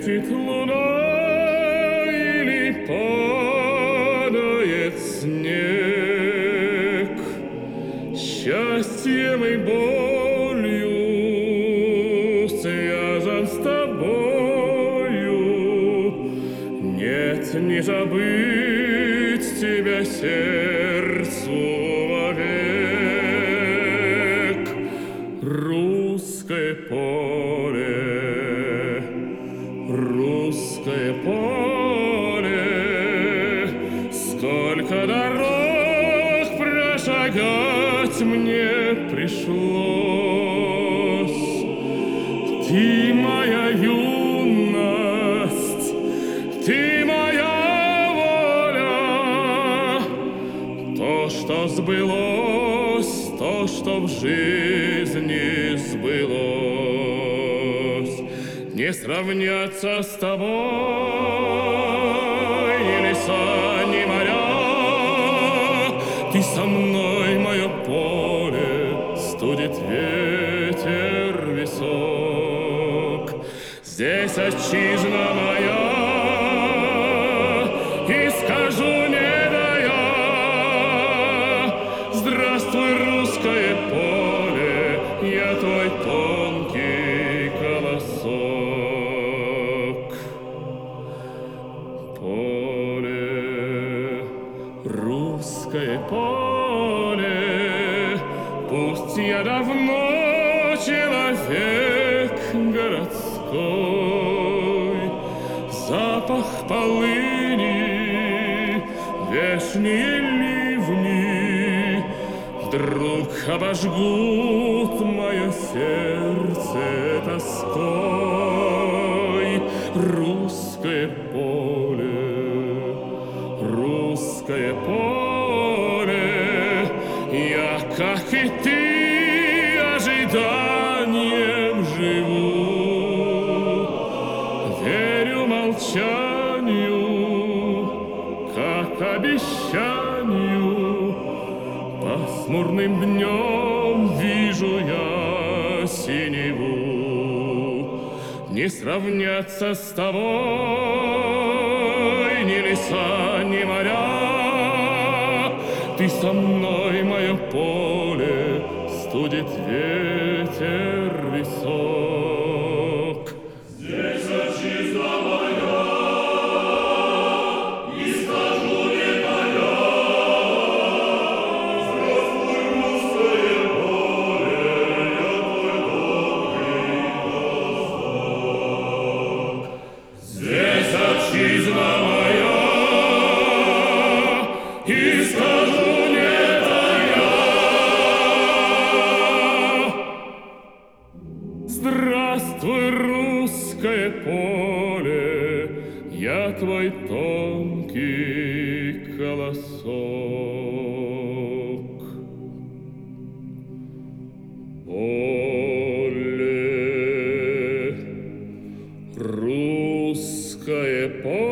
Светит луна или падает снег, счастьем и болью связан с тобою. Нет, не забыть тебя сердцу вовек. Русское поле, русское поле, сколько дорог прошагать мне пришлось. Ты моя юность, ты моя воля, то, что сбылось, то, что в жизни сбылось. Не сравнятся с тобой ни леса, ни моря. Ты со мной, мое поле, студит ветер висок. Здесь отчизна моя, и скажу не дая: здравствуй, русское поле, я твой тонкий колосок. Поле, русское поле, пусть я давно человек городской, запах полыни, вешние ливни вдруг обожгут мое сердце тоской. Русское поле, русское поле, я, как и ты, ожиданием живу. Верю молчанию, как обещанию. Пасмурным днем вижу я синеву. Не сравнятся с тобой ни леса, ни моря. Ты со мной, мое поле, студит ветер висок. Здесь отчизна моя, и скажу не моя. Здравствуй, русское поле, я твой добрый колосок. Здесь отчизна моя, и скажу не тая. Здравствуй, русское поле, я твой тонкий колосок. Поле, русское поле,